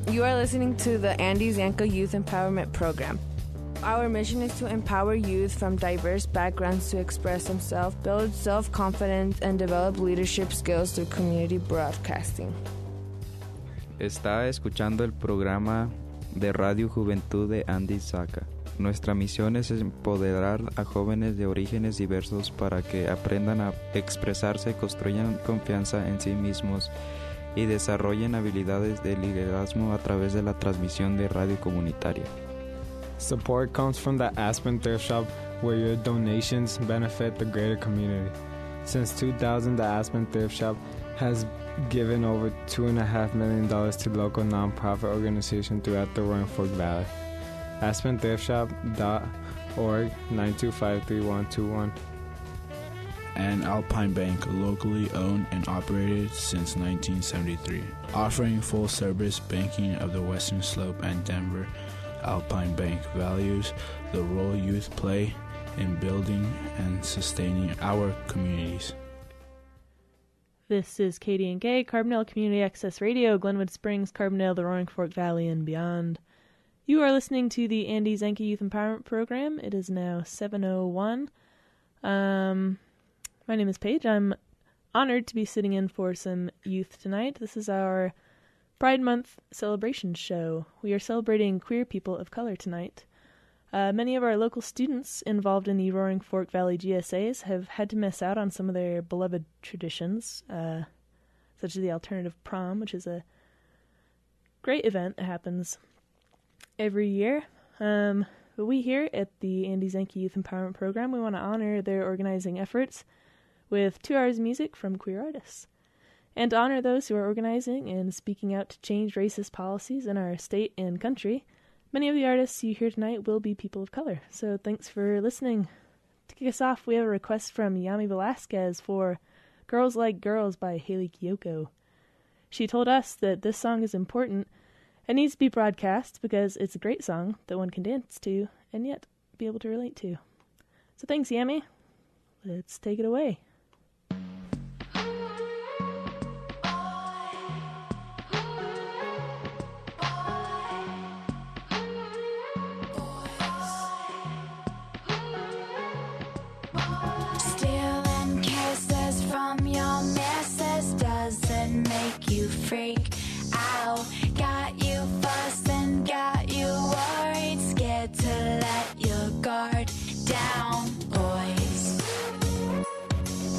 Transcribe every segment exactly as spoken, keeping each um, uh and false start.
You are listening to the Andy Zanka Youth Empowerment Program. Our mission is to empower youth from diverse backgrounds to express themselves, build self-confidence, and develop leadership skills through community broadcasting. Está escuchando el programa de Radio Juventud de Andy Zanka. Nuestra misión es empoderar a jóvenes de orígenes diversos para que aprendan a expresarse, construyan confianza en sí mismos y desarrollen habilidades de liderazgo a través de la transmisión de radio comunitaria. Support comes from the Aspen Thrift Shop, where your donations benefit the greater community. Since two thousand, the Aspen Thrift Shop has given over two and a half million dollars to local nonprofit organizations throughout the Roaring Fork Valley. aspen thrift shop dot org, nine two five, three one two one. And Alpine Bank, locally owned and operated since nineteen seventy-three, offering full-service banking of the Western Slope and Denver. Alpine Bank values the role youth play in building and sustaining our communities. This is Katie and Gay, Carbondale Community Access Radio, Glenwood Springs, Carbondale, the Roaring Fork Valley, and beyond. You are listening to the Andy Zanka Youth Empowerment Program. It is now seven oh one. Um, my name is Paige. I'm honored to be sitting in for some youth tonight. This is our Pride Month celebration show. We are celebrating queer people of color tonight. Uh, many of our local students involved in the Roaring Fork Valley G S As have had to miss out on some of their beloved traditions, uh, such as the alternative prom, which is a great event that happens every year. Um, but we here at the Andy Zanka Youth Empowerment Program, we want to honor their organizing efforts with two hours of music from queer artists, and to honor those who are organizing and speaking out to change racist policies in our state and country. Many of the artists you hear tonight will be people of color, so thanks for listening. To kick us off, we have a request from Yami Velasquez for Girls Like Girls by Haley Kiyoko. She told us that this song is important and needs to be broadcast because it's a great song that one can dance to and yet be able to relate to. So thanks, Yami. Let's take it away. Stealing kisses from your missus doesn't make you freak out. Got you fussing, got you worried, scared to let your guard down, boys.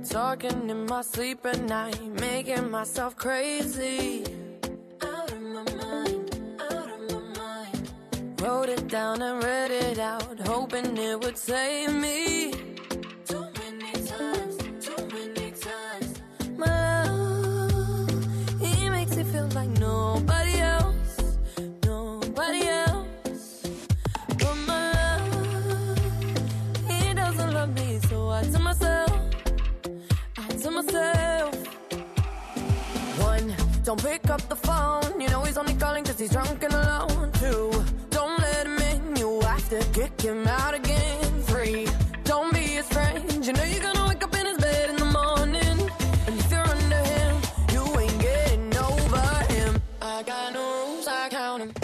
Talking in my sleep at night, making myself crazy. Out of my mind, out of my mind. Wrote it down and read it out, hoping it would save me. Too many times, too many times. My love, he makes me feel like nobody else, nobody else. But my love, he doesn't love me, so I tell myself, to myself. One, don't pick up the phone. You know he's only calling cause he's drunk and alone. Two, don't let him in. You have to kick him out again. Three, don't be his friend. You know you're gonna wake up in his bed in the morning. And if you're under him, you ain't getting over him. I got no rules, I count him.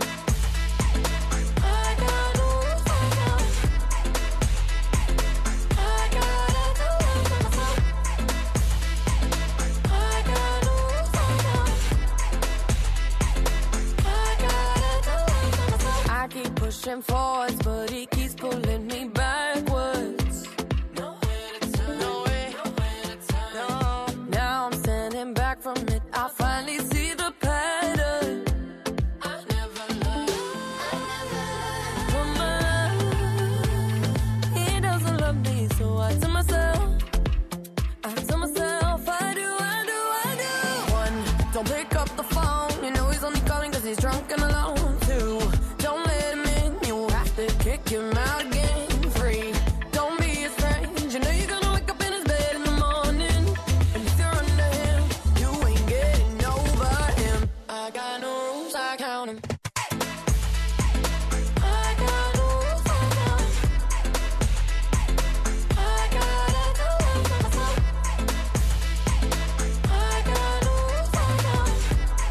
Pushing forwards, but he keeps pulling me backwards. Nowhere to turn, nowhere, nowhere to turn. No. Now I'm standing back from it. I finally see the pattern. I never loved, I never loved. My love, he doesn't love me, so I tell myself, I tell myself, I do, I do, I do. One, don't pick up the phone. You know he's only calling cause he's drunk and alone. Two, don't let him kick him out again. Three, don't be his friend. You know you're gonna wake up in his bed in the morning. And if you're under him, you ain't getting over him. I got no rules, I count him. I got no rules, I count him. I gotta do it for myself. I got no rules, I count him.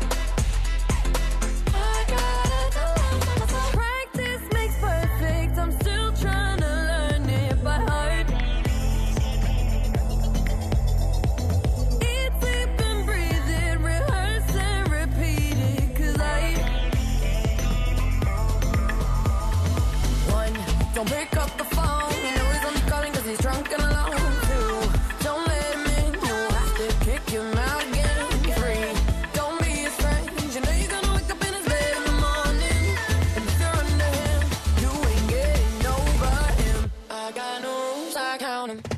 I gotta do it for myself. Practice makes perfect. I'm still trying to learn it by heart. Eat, sleep, and breathe it, rehearse and repeat it. Cause I One, don't pick up the phone. You know he's only calling cause he's drunk and alone. Two, don't let him in. You have to kick him out again. Three, don't be his friend. You know you're gonna wake up in his bed in the morning. And if you're under him, you ain't getting over him. I got no rules, I count him.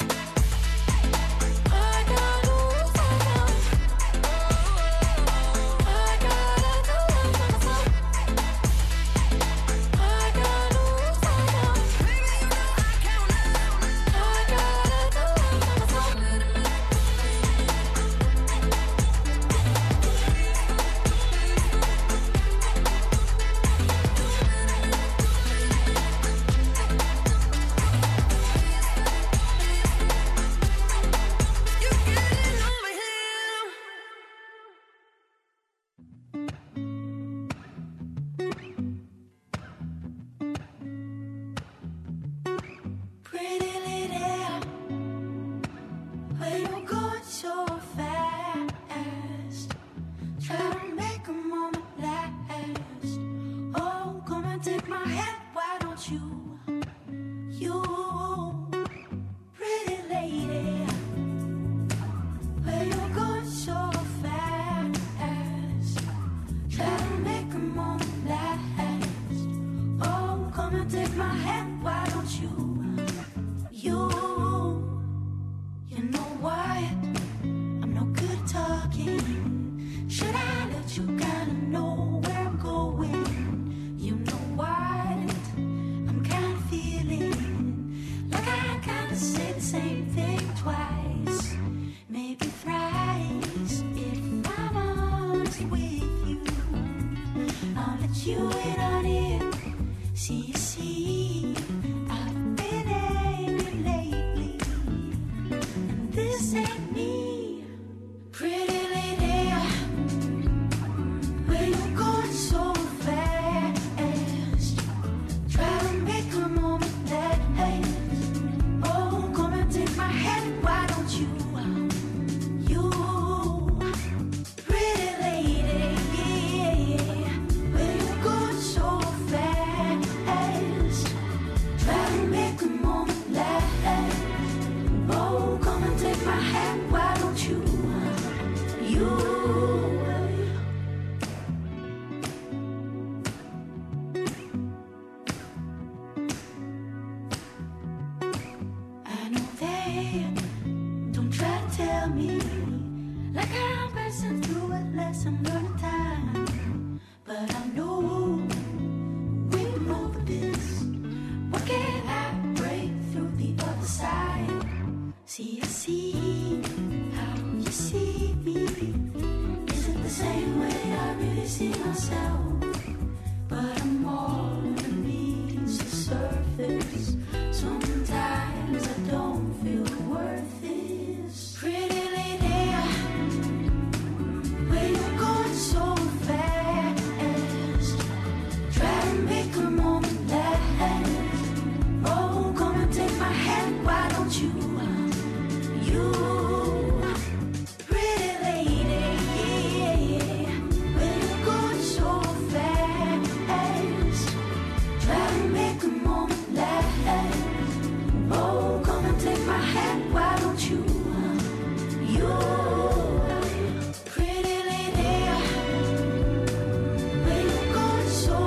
I got no rules, I count him. I gotta do it for myself. I got no rules, I count him. Baby, you know I count him. I gotta do it for myself. You getting over him. Pretty lady, where you going so fast? Try to make a moment last. Oh, come and take my hand, why don't you? You, pretty lady, where you going so fast? Try to make a moment last. Oh, come and take my hand, why don't you? You, you know what? I'm no good at talking. Should I let you kinda know where I'm going? You know what? I'm kinda feeling like I kinda say the same thing twice, maybe thrice. If I'm honest with you, I'll let you in on it. See, you see, I've been angry lately, and this ain't me. Pretty lady, where you going so fast? Try to make a moment last. Oh, come and take my hand, why don't you? You, pretty lady, where you going so fast? some learning time, but I know we're over this. What can I break through the other side? See, I see how you see me. Is it the same way I really see myself? But I'm more than meets the surface. Sometimes I don't feel worth this. Pretty lady, where you going so fast? Try to make a moment last. Oh, come and take my hand, why don't you? You, pretty lady, where you going so fast? Try to make a moment last. Oh, come and take my hand, why don't you? You, pretty lady, where you going so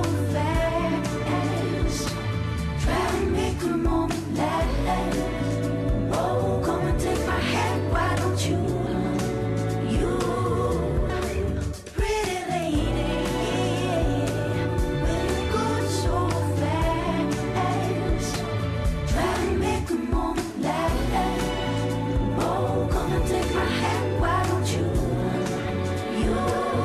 fast? Try to make a moment last. Oh, come and take my hand, why don't you? You, pretty lady, where you going so fast? Try to make a moment last. Oh, come and take my hand, why don't you? You.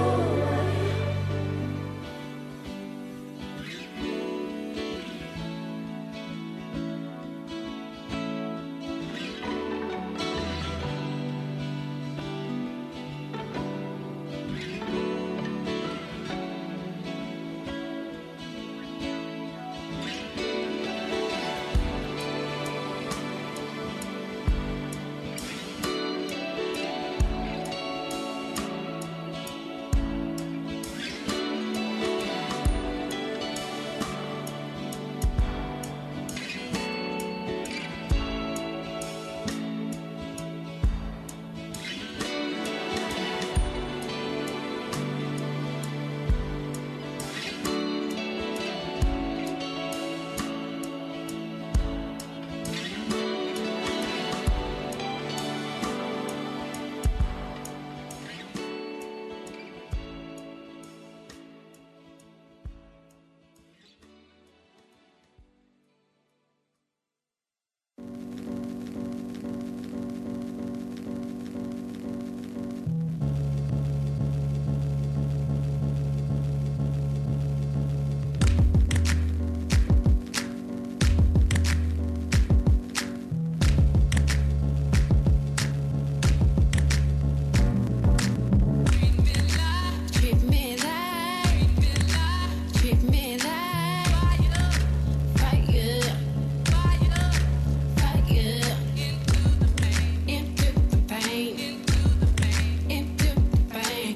Treat me like, treat me like fire, fire, fire. Into the pain, into the pain, into the pain.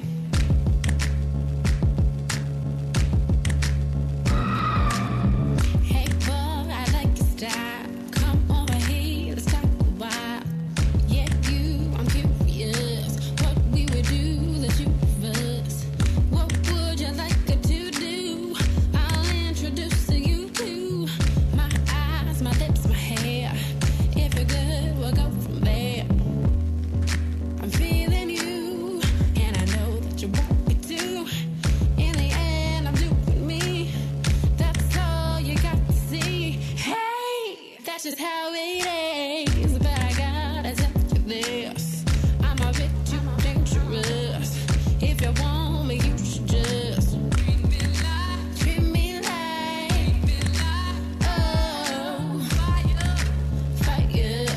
Hey boy, I like your style. Come over here, let's talk a while. Yeah, you, I'm curious. What we would do, the two of us. What would you like to do? I'll introduce you to my eyes, my lips, my hair. If you're good, we'll go from there. I'm feeling you, and I know that you want me to. In the end, I'm doing me. That's all you got to see. Hey, that's just how it is. But I gotta tell you this, I'm a bit too dangerous. If you want me, you should just treat me like, treat me like, oh, fire, fire,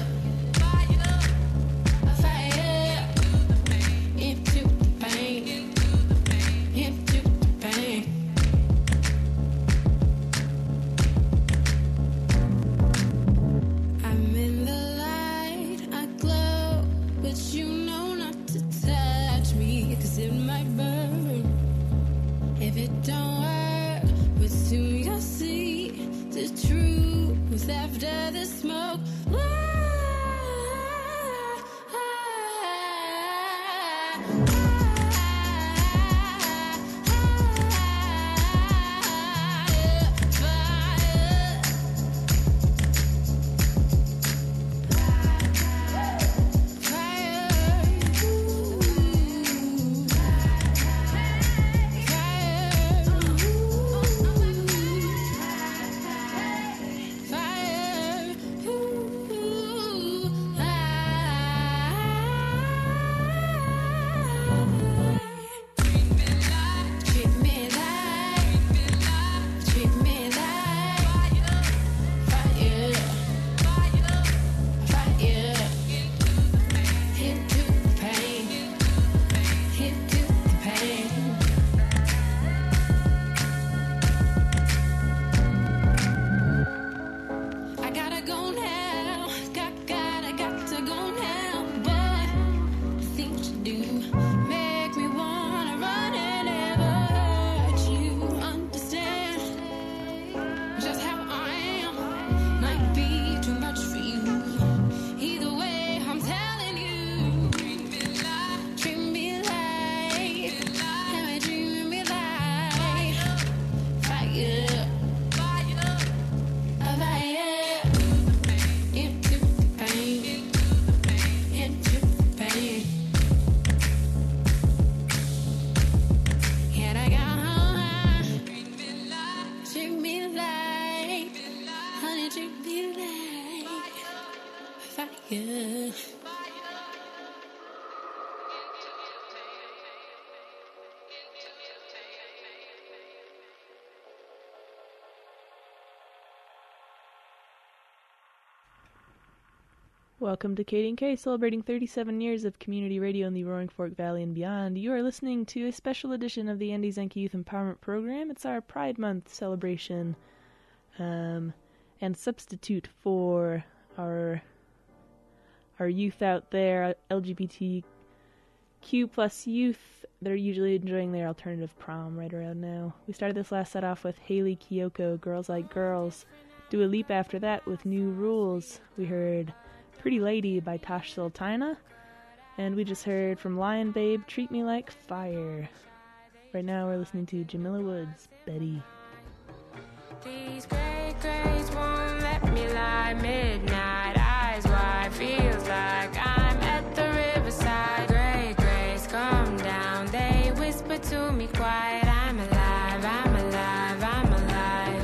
fire, fire. Into the pain, into the pain. I'm in the light, I glow, but you know not to touch me, 'cause it might burn. If it don't work, but soon you'll see the truth after the smoke. Fire, fire, treat me like fire. Welcome to Katie and K, celebrating thirty-seven years of community radio in the Roaring Fork Valley and beyond. You are listening to a special edition of the Andy Zanke Youth Empowerment Program. It's our Pride Month celebration, um, and substitute for our our youth out there, L G B T Q plus youth. They're usually enjoying their alternative prom right around now. We started this last set off with Haley Kiyoko, Girls Like Girls. Dua Lipa after that with New Rules. We heard Pretty Lady by Tosh Sultana, and we just heard from Lion Babe, Treat Me Like Fire. Right now we're listening to Jamila Woods, Betty. These gray grays won't let me lie. Midnight eyes wide, feels like I'm at the riverside. Gray grays come down, they whisper to me quiet. I'm alive, I'm alive, I'm alive.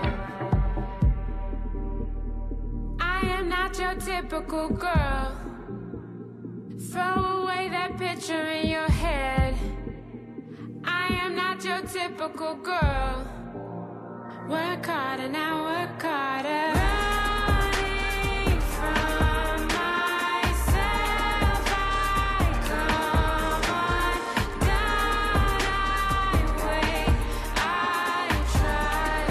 I am not your typical girl. Throw away that picture in your head. I am not your typical girl. Work harder now, work harder. Running from myself, I come undone. I wait, I try.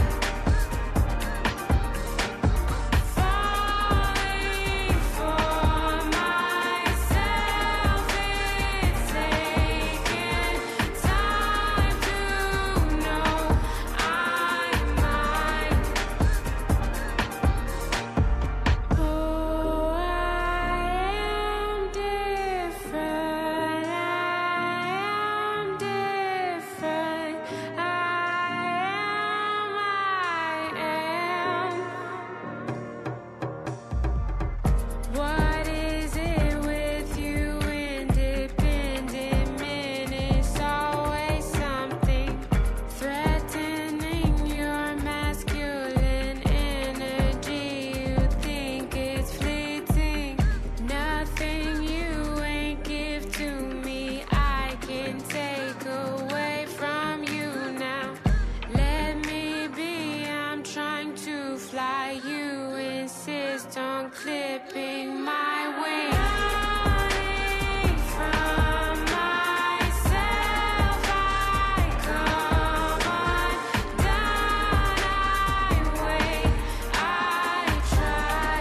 Falling for myself, it's taking time to know I'm mine. Oh, I am different. I am different. I am, I am. What is it with you, independent men? It's always something threatening your masculine energy. You think it's fleeting. Nothing you ain't give to me I can take away from you now. Let me be, I'm trying to fly. You insist on clipping my wings. Running from myself, I come undone. I wait, I try.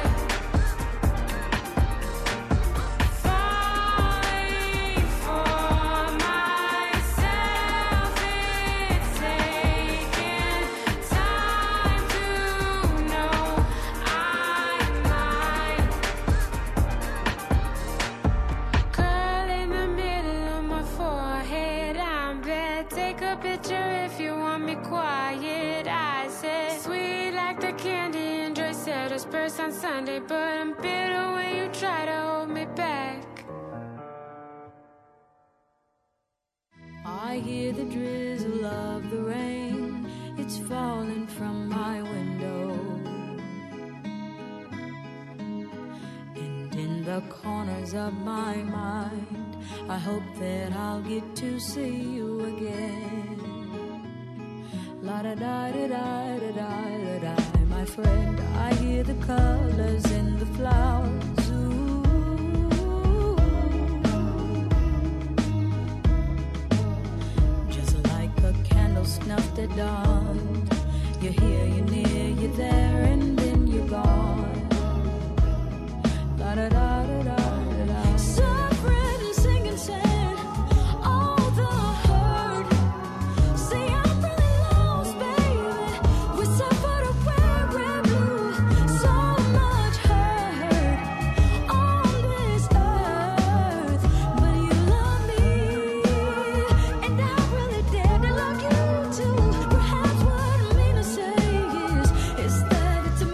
Falling for myself, it's taking time to know I'm mine. Curl in the middle of my forehead, I'm bad. Take a picture if you want me quiet. I said, sweet like the candy and Joy said us burst on Sunday, but I'm bitter when you try to hold me back. I hear the drizzle of the rain. It's falling from my window. And in the corners of my mind, I hope that I'll get to see you again. La da da da da da da da, my friend. I hear the colors in the flowers. Ooh. Just like a candle snuffed at dawn. You're here, you're near, you're there, and then you're gone. La da da da da da da. Suffering and singing sad, all the hurt. See, I'm really lost, baby. We suffered a weary blue, so much hurt on this earth. But you love me, and I really did. I love you too. Perhaps what I mean to say is, is that it's a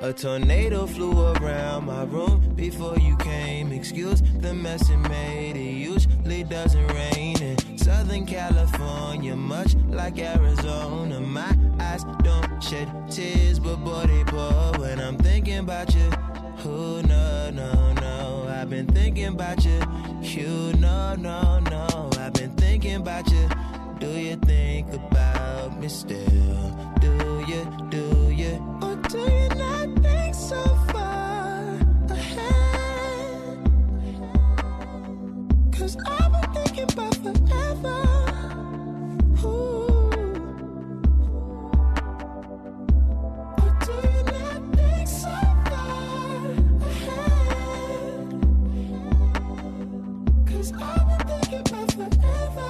A tornado flew around my room before you came. Excuse the mess it made. It usually doesn't rain in Southern California, much like Arizona. My eyes don't shed tears, but boy they pour when I'm thinking about you. Who no, no, no. I've been thinking about you. You no, no, no. I've been thinking about you. Do you think about me still? Do you, do you? Or do you not think so far ahead? Cause I've been thinking about forever. Ooh. Or do you not think so far ahead? Cause I've been thinking about forever.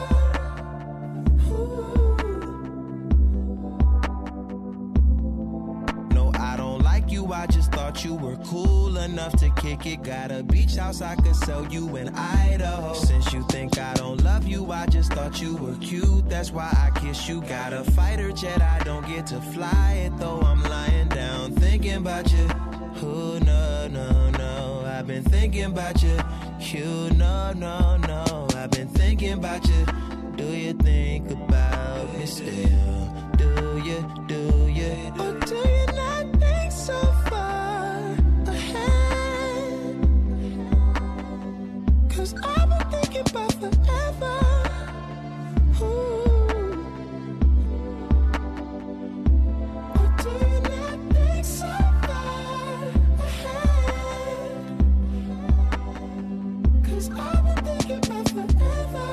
No, I don't like you, I just thought you were cool enough to kick it. Got a beach house I could sell you in Idaho. Since you think I don't love you, I just thought you were cute. That's why I kiss you. Got a fighter jet, I don't get to fly it, though I'm lying down thinking about you. Who no, no, no. I've been thinking about you. You no, no, no. I've been thinking about you. Do you think about me still? Do you, do you? Or do you not think so far ahead? Cause I've been thinking about forever. Ooh. Or do you not think so far ahead? Cause I've been thinking about forever.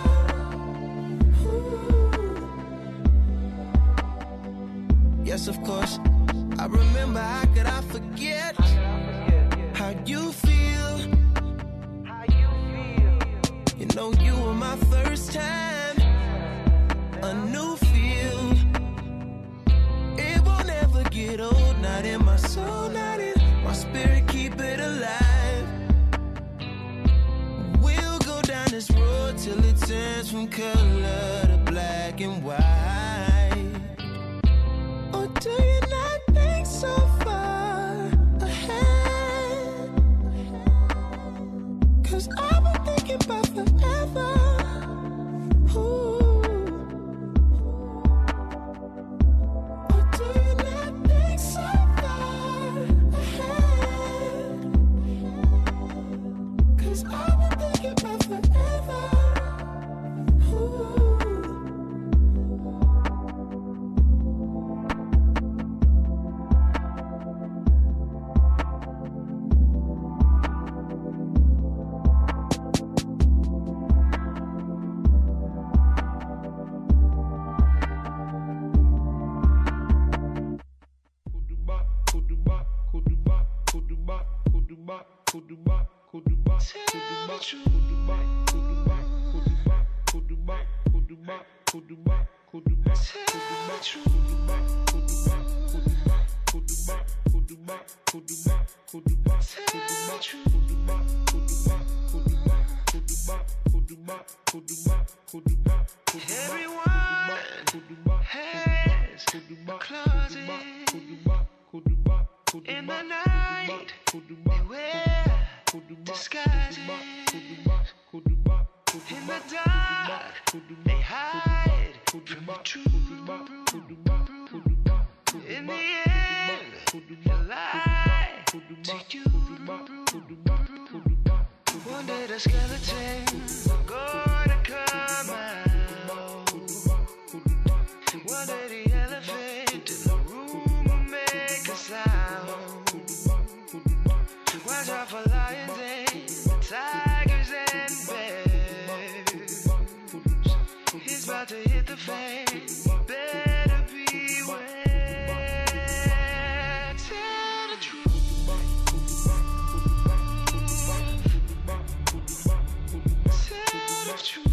Yes, of course, I remember. How could I forget how you feel? You know you were my first time, a new feel. It won't ever get old, not in my soul, not in my spirit, keep it alive. We'll go down this road till it turns from color to black and white. Or do you not think so far ahead? Cause I've been thinking about forever. Ooh. Or do you not think so far ahead? Cause I've been thinking about forever. Ooh. In the night, they wear disguises. In the dark, they hide from the truth. In the end, they lie to you. One day the skeletons are gonna come out. One day the elephant in the room will make a sound. Watch out for lions and tigers and bears. He's about to hit the fan. Better beware. Tell the truth. Tell the truth.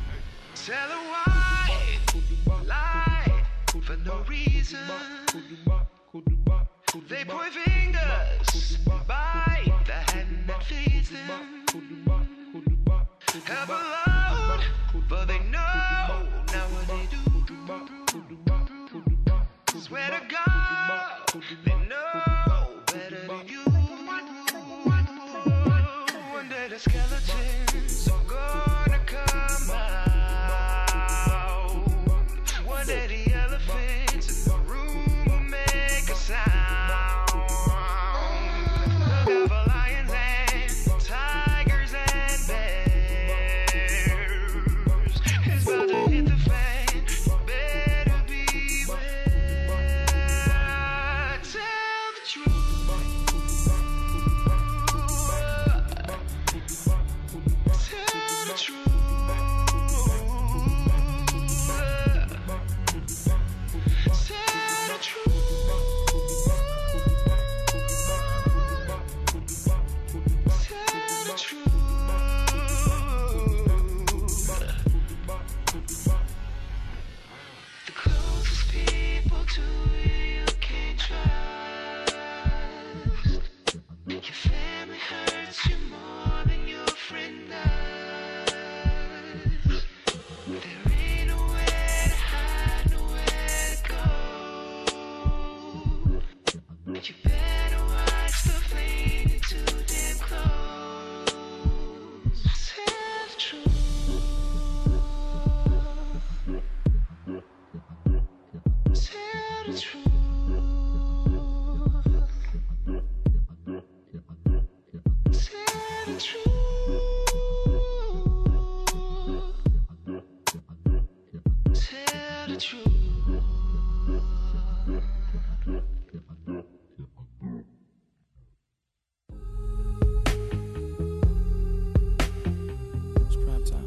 Tell a white lie for no reason. pointing fingers, bite the hand that feeds them. Help alone, but they know now what they do. Swear to God, they know better than you. One day the skeletons are gonna come out. One day the elephants in the room will make a sound. Look out for lions and tigers and bears. It's about to hit the fan. Better beware. Tell the truth. Tell the truth. The closest people to you you can't trust. Your family hurts you more than your friend does. There ain't nowhere to hide, nowhere to go. You better watch the flame too damn close. Tell the truth. Tell the truth. Tell the truth. Tell the truth. It's prime time.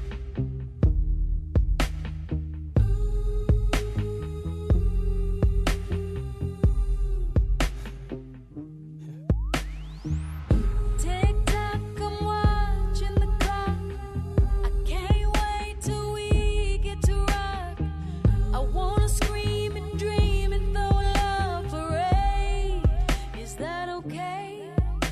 Tick tock, I'm watching the clock. I can't wait till we get to rock. I wanna scream and dream and throw a love parade. Is that okay?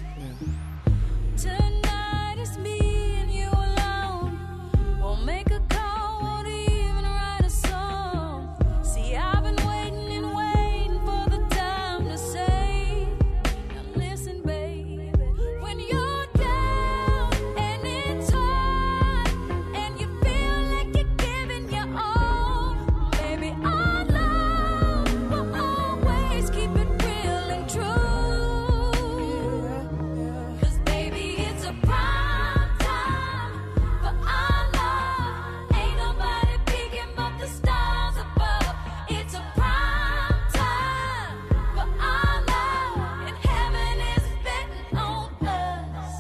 Tonight it's me and you alone. Won't make a call, won't even write a song. See, I've been waiting and waiting for the time to say. Now listen, baby, when you're down and it's hard and you feel like you're giving your all, baby, our love will always keep it real and true. 'Cause baby, it's a prime time for our love. Ain't nobody peeking but the stars above. It's a prime time for our love, and heaven is betting on us.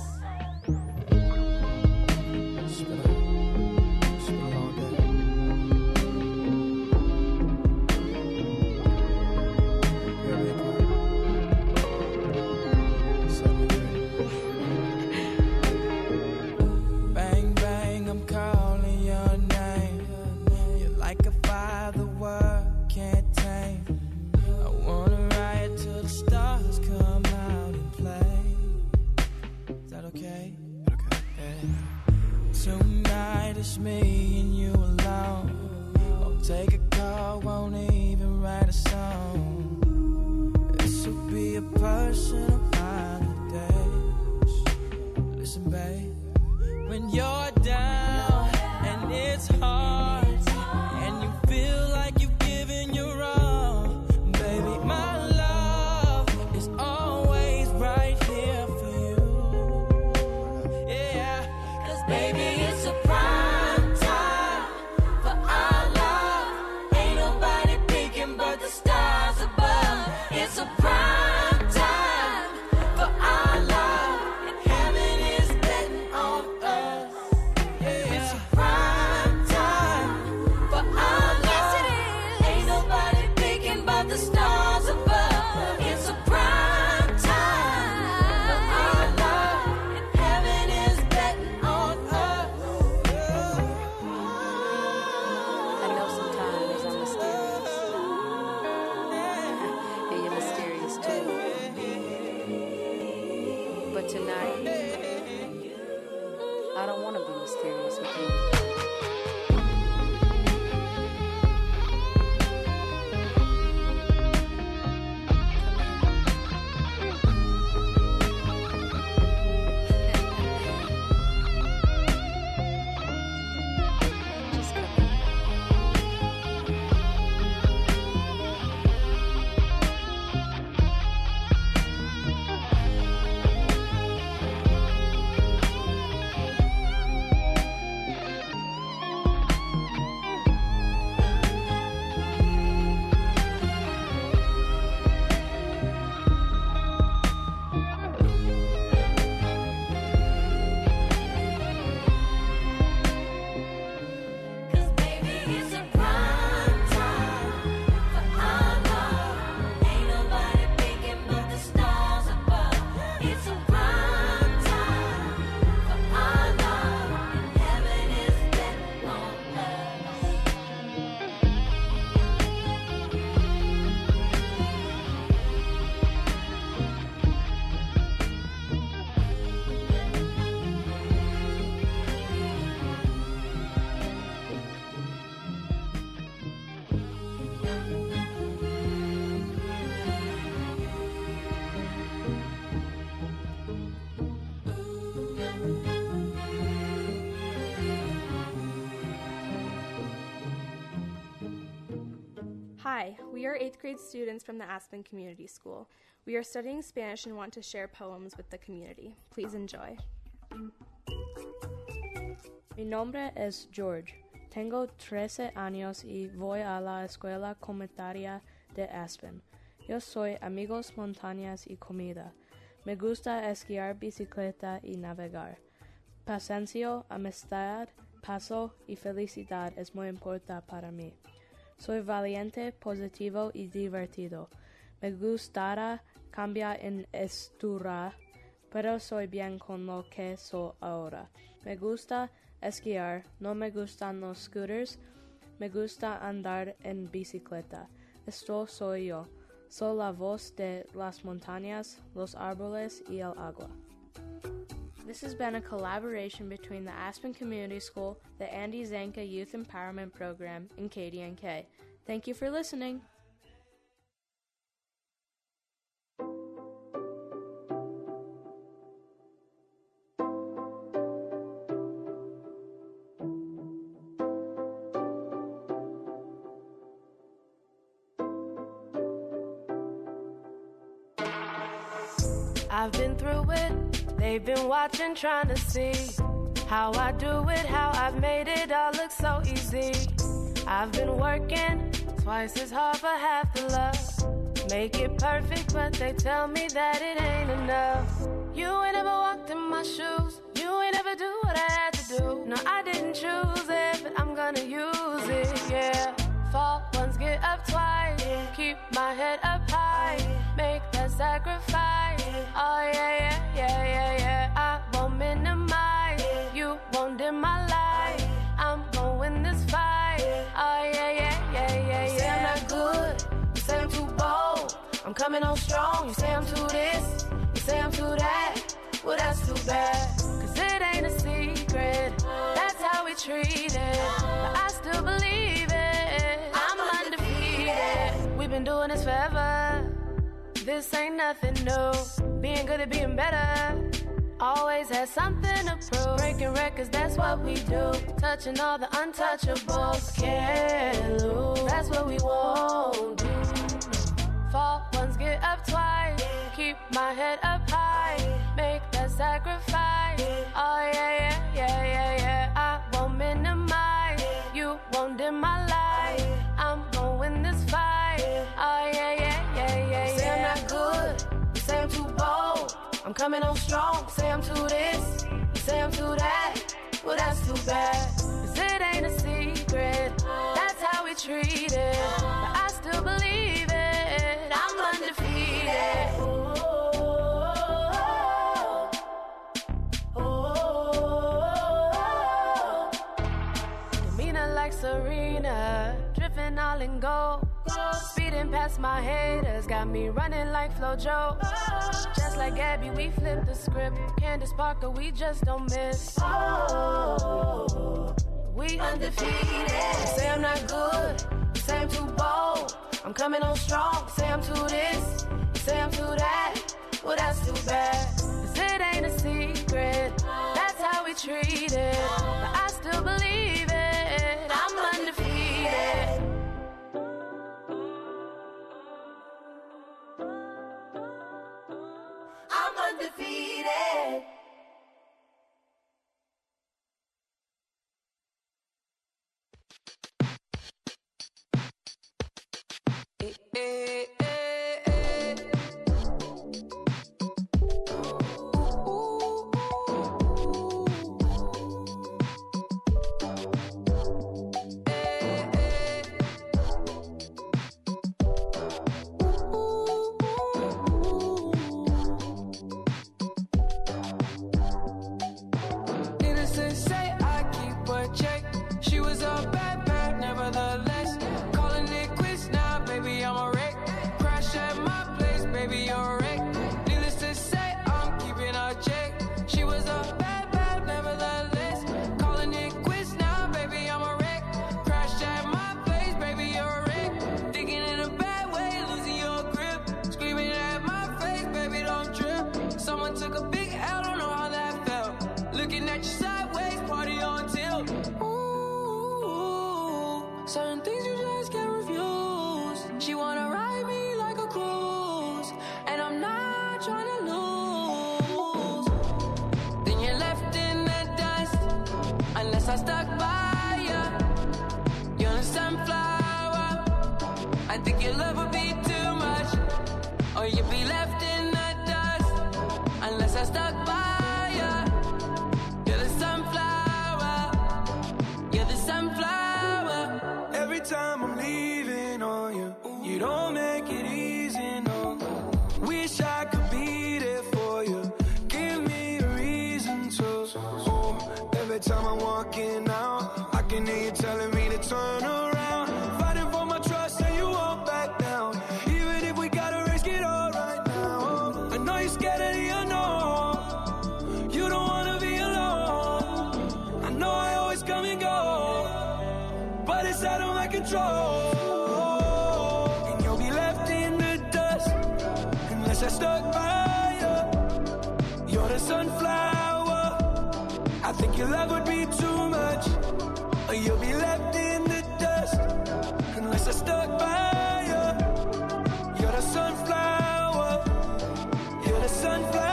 It's been a, it's been a long day. Here we go. Bang, bang, I'm calling your name. You're like a fire the world can't tame. I wanna ride till the stars come out and play. Is that okay? Okay. Yeah. Tonight it's me and you alone. Won't take a call, won't even write a song. This will be a personal holiday. Listen, babe, when you're down and it's hard and you feel like you've given your all, baby, my love is always right here for you. Yeah, 'cause baby, it's a prime time for our love. tonight. I don't want to be mysterious with you. Hi, we are eighth grade students from the Aspen Community School. We are studying Spanish and want to share poems with the community. Please enjoy. Mi nombre es George. Tengo trece años y voy a la escuela comunitaria de Aspen. Yo soy amigos, montañas y comida. Me gusta esquiar bicicleta y navegar. Paciencia, amistad, paso y felicidad es muy importante para mí. Soy valiente, positivo y divertido. Me gustará cambiar en estudiar, pero soy bien con lo que soy ahora. Me gusta esquiar, no me gustan los scooters, me gusta andar en bicicleta. Esto soy yo. Soy la voz de las montañas, los árboles y el agua. This has been a collaboration between the Aspen Community School, the Andy Zanka Youth Empowerment Program, and K D N K. Thank you for listening. I've been through it, they've been watching, trying to see how I do it, how I've made it all look so easy. I've been working twice as hard for half the love. Make it perfect, but they tell me that it ain't enough. You ain't ever walked in my shoes, you ain't ever do what I had to do. No, I didn't choose it, but I'm gonna use it, yeah. Fall once, get up twice, keep my head up high, make that sacrifice. Oh yeah, yeah, yeah, yeah, yeah. I won't minimize, you won't dim my light. I'm gonna win this fight. Oh yeah, yeah, yeah, yeah, yeah. You say I'm not good, you say I'm too bold. I'm coming on strong, you say I'm too this, you say I'm too that. Well, that's too bad, cause it ain't a secret. That's how we treat it, but I still believe it. I'm undefeated, we've been doing this forever. This ain't nothing new, being good at being better. Always had something to prove, breaking records, that's what we do. Touching all the untouchables, can't lose, that's what we won't do. Fall once, get up twice, keep my head up high, make that sacrifice. Oh yeah, yeah, yeah, yeah, yeah. I won't minimize, you won't dim my light. I'm gonna win this fight. Oh yeah, yeah, yeah, yeah, yeah. You say I'm not good, you say I'm too bold. I'm coming on strong, you say I'm too this, you say I'm too that. Well, that's too bad, cause it ain't a secret. That's how we treat it, but I still believe it. I'm undefeated. Oh, oh, oh, oh. Demeanor like Serena, drifting all in gold. Speeding past my haters, got me running like FloJo. Just like Gabby, we flip the script. Candace Parker, we just don't miss. Oh, we undefeated. You say I'm not good, you say I'm too bold. I'm coming on strong, you say I'm too this, you say I'm too that. Well, that's too bad, cause it ain't a secret. That's how we treat it, but I still believe it. I'm undefeated. I'm undefeated. Eh, eh, eh, eh. Innocent say I keep a check. She was a bad, bad, nevertheless. Calling it quits now, baby, I'm a wreck. Crash at my place, baby, you're a wreck. Needless to say, I'm keeping a check. She was a bad, bad, nevertheless. Calling it quits now, baby, I'm a wreck. Crash at my place, baby, you're a wreck. Thinking in a bad way, losing your grip. Screaming at my face, baby, don't trip. Someone took a big L, don't know how that felt. Looking at you sideways, party on tilt. Ooh, certain things you just can't refuse. She wanna ride me like a cruise, and I'm not trying to lose. Then you're left in the dust, unless I stuck by ya. You're a sunflower. I think your love would be too much, or you'd be left in the dust, unless I stuck by ya. You're the sunflower. You're the sunflower. Every time I'm leaving on you, you don't make it easy, no. Wish I could be there for you. Give me a reason to. Oh, every time I'm walking out, I can hear you telling me to turn around. Fighting for my trust and you won't back down. Even if we gotta risk it all right now. I know you're scared of the unknown. You don't wanna be alone. I know I always come and go, but it's out of my control. And you'll be left in the dust, unless I stuck by you. You're the sunflower. I think your love would be too much, or you'll be left in the dust, unless I stuck by you. You're the sunflower. You're the sunflower.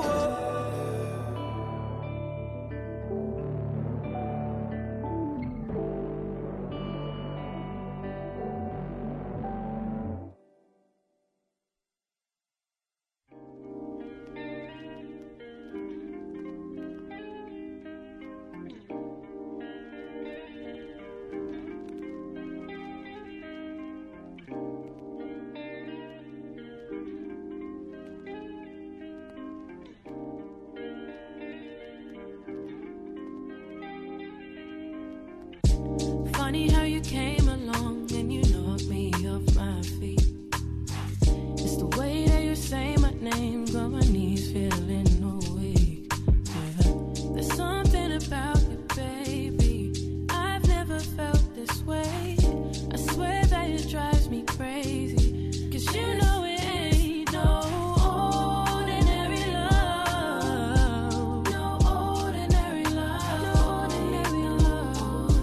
Funny how you came along and you knocked me off my feet. It's the way that you say my name, got my knees feeling all weak. Yeah. There's something about you, baby. I've never felt this way. I swear that it drives me crazy, 'cause you know it ain't no ordinary love. No ordinary love. No ordinary love.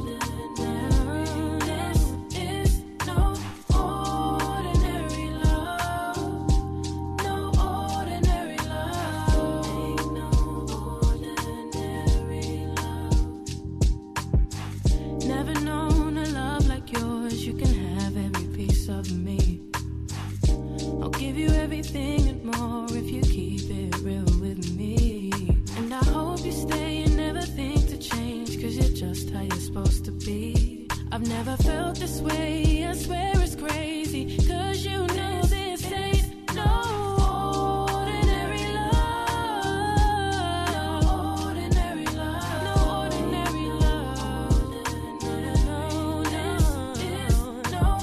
This is no ordinary love. No ordinary love. Ain't no ordinary love. Never known a love like yours. You can have every piece of me. I'll give you everything and more if you keep it real with me. And I hope you stay and never think to change, 'cause you're just how you're supposed to be. I've never felt this way, I swear it's crazy, 'cause you know this ain't no ordinary love. No ordinary love. No ordinary love. No, this is no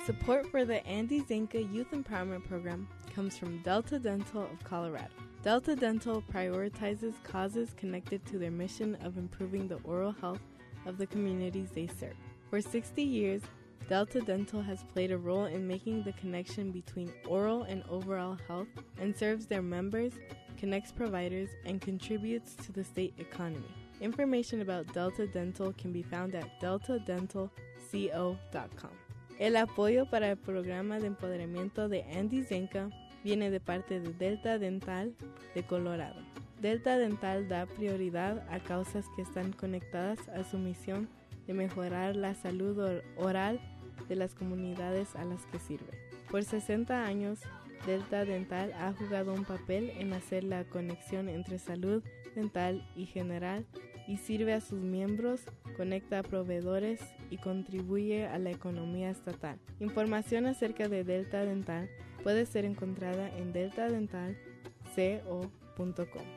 Support for the Andy Zanka Youth Empowerment Program comes from Delta Dental of Colorado. Delta Dental prioritizes causes connected to their mission of improving the oral health of the communities they serve. For sixty years, Delta Dental has played a role in making the connection between oral and overall health and serves their members, connects providers, and contributes to the state economy. Information about Delta Dental can be found at delta dental co dot com. El apoyo para el programa de empoderamiento de Andy Zanka viene de parte de Delta Dental de Colorado. Delta Dental da prioridad a causas que están conectadas a su misión de mejorar la salud oral de las comunidades a las que sirve. Por sesenta años, Delta Dental ha jugado un papel en hacer la conexión entre salud dental y general y sirve a sus miembros, conecta a proveedores y contribuye a la economía estatal. Información acerca de Delta Dental puede ser encontrada en delta dental co punto com.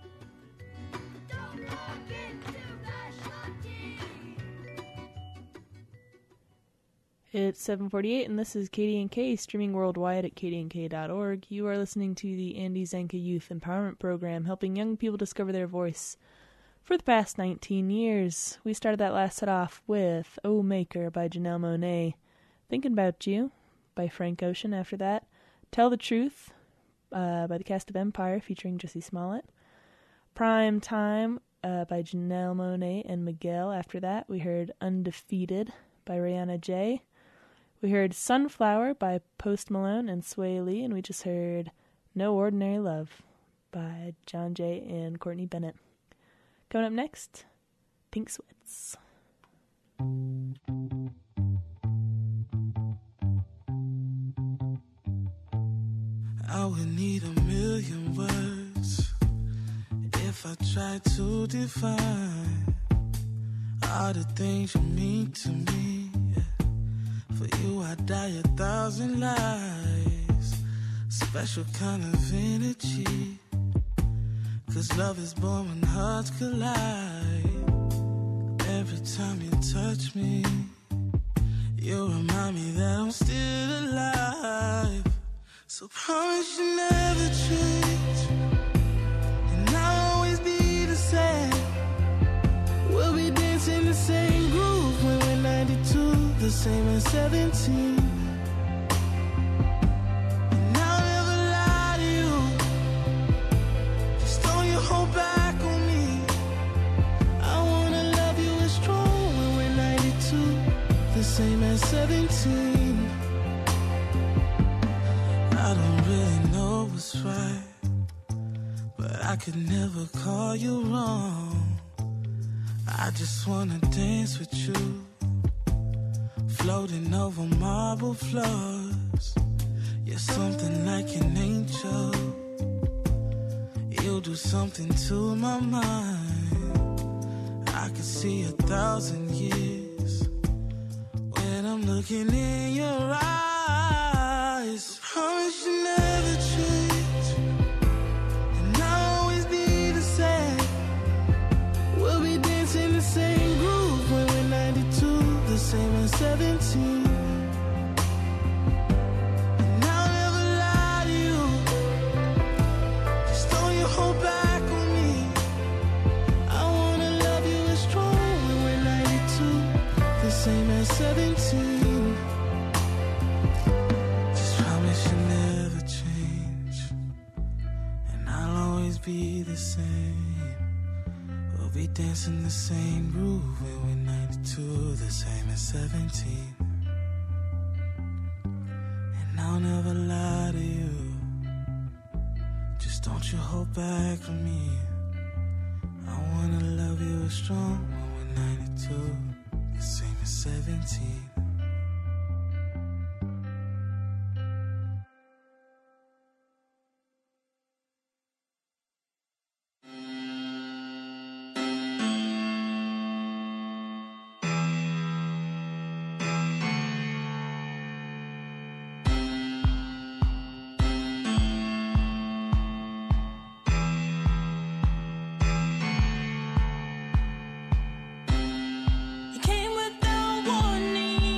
It's seven forty-eight, and this is K D N K, streaming worldwide at k d n k dot org. You are listening to the Andy Zanka Youth Empowerment Program, helping young people discover their voice. For the past nineteen years, we started that last set off with Oh Maker by Janelle Monáe, Thinking About You by Frank Ocean after that, Tell the Truth uh, by the cast of Empire featuring Jussie Smollett, Prime Time uh, by Janelle Monáe and Miguel after that. We heard Undefeated by Rihanna J. We heard Sunflower by Post Malone and Sway Lee, and we just heard No Ordinary Love by John Jay and Courtney Bennett. Coming up next, Pink Sweats. I would need a million words if I tried to define all the things you mean to me. For you I'd die a thousand lives. Special kind of energy, 'cause love is born when hearts collide. Every time you touch me, you remind me that I'm still alive. So promise you never change, and I'll always be the same. We'll be dancing the same groove when we're ninety-two, the same as seventeen. And I'll never lie to you, just don't you hold back on me. I wanna love you as strong when we're ninety-two, the same as seventeen. I don't really know what's right, but I could never call you wrong. I just wanna dance with you, floating over marble floors. You're something like an angel, you do something to my mind. I could see a thousand years when I'm looking in your eyes. Promise you never change, and I'll always be the same. We'll be dancing the same groove when we're ninety-two, the same as seventeen. And I'll never lie to you, just don't you hold back on me. I wanna love you as strong when we're ninety-two, the same as seventeen. Just promise you never change, and I'll always be the same. We'll be dancing the same groove when we're ninety-two, the same as seventeen. And I'll never lie to you, just don't you hold back on me. I wanna love you as strong when we're ninety-two, the same as seventeen. You came without warning.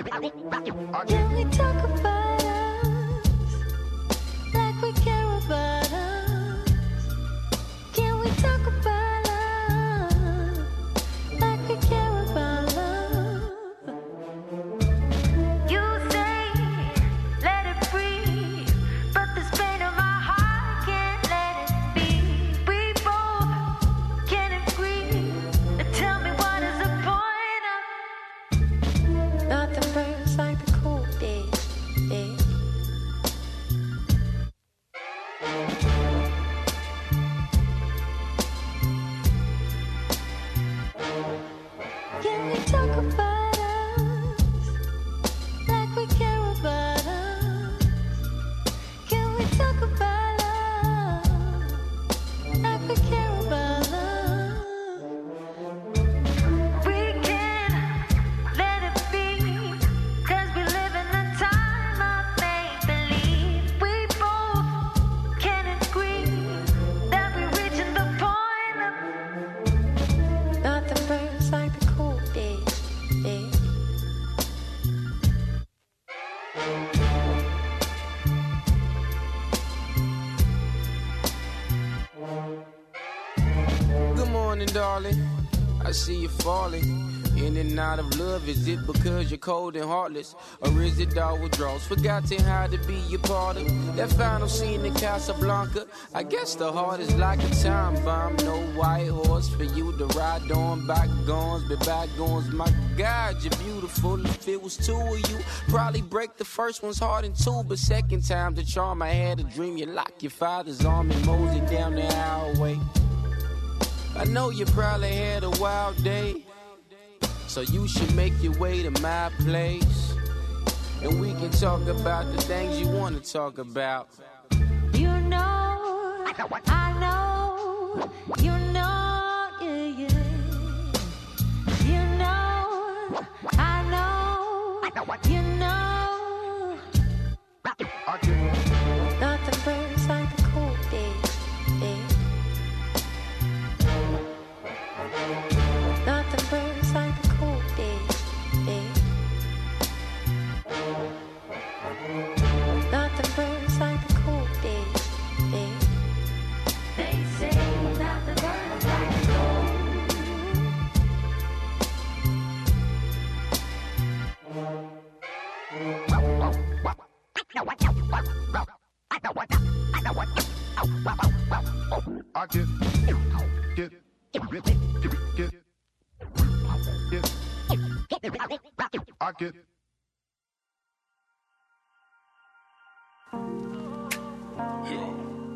Can we talk about us like we care about us? Can we talk about us like we care about love? You say let it breathe, but this pain of my heart can't let it be. We both can agree. Tell me what is the point of nothing burns like the cool days. days. Can we talk about us like we care about us? Can we talk about us like we care about love? We can't let it be, 'cause we live in a time of make-believe. We both can agree that we're reaching the point of nothing burns like the cool days. days. Good morning, darling. I see you falling in and out of love. Is it because you're cold and heartless, or is it all withdrawals? Forgotten how to be your part of that final scene in Casablanca. I guess the heart is like a time bomb. No white horse for you to ride on. Bygones be bygones. My God, you're beautiful. If it was two of you, probably break the first one's heart in two, but second time the charm. I had a dream. You lock your father's arm and mosey down the hallway. I know you probably had a wild day, so you should make your way to my place, and we can talk about the things you want to talk about. You know, I know, you know, yeah, yeah. You know, I know, you know. Nothing burns like the cool days. days. Nothing burns like the cool days. days. Nothing burns like the cool days. days. They say nothing burns like the I get, get, get, get, get, I get. Yo,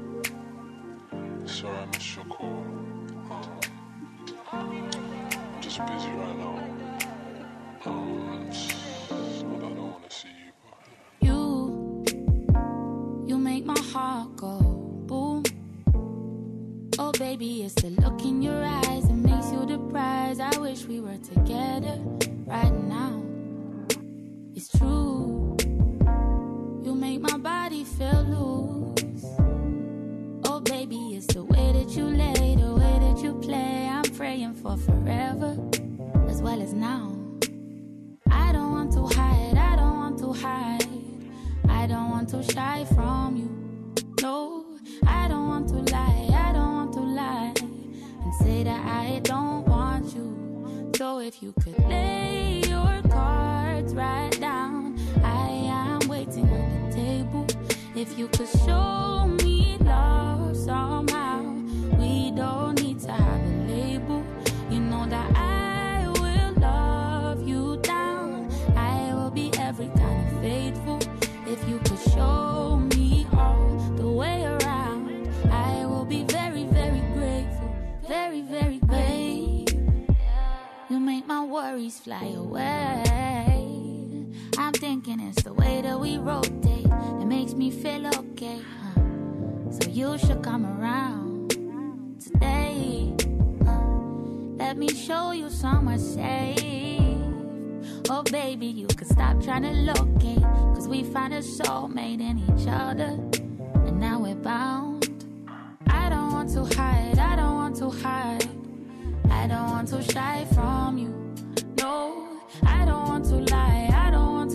sorry I missed your call. Um, I'm just busy right now. Um, but I don't want to see you. You, you make my heart go boom. Oh baby, it's the look in your eyes that makes you the prize. I wish we were together right now. It's true. You make my body feel loose. Oh baby, it's the way that you lay, the way that you play. I'm praying for forever as well as now. I don't want to hide, I don't want to hide. I don't want to shy from you. No, I don't want to lie, I don't want to lie and say that I don't want you. So if you could lay your cards right down, I am waiting on the table. If you could show me love somehow, we don't need to have a label. You know that I will love you down. I will be every kind of faithful. If you could show me all the way around, I will be very, very grateful. Very, very grateful. You make my worries fly away. I'm thinking it's the way that we rotate that makes me feel okay, huh? So you should come around today. huh? Let me show you somewhere safe. Oh baby, you can stop trying to locate, 'cause we found a soulmate in each other, and now we're bound. I don't want to hide, I don't want to hide. I don't want to shy from you. No, I don't want to lie, I don't want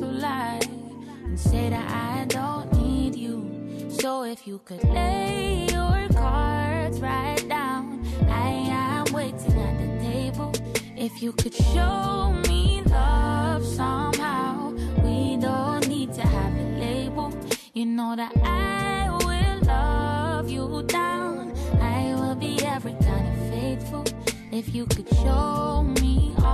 say that I don't need you. So if you could lay your cards right down, I am waiting at the table. If you could show me love somehow, we don't need to have a label. You know that I will love you down. I will be every kind of faithful. If you could show me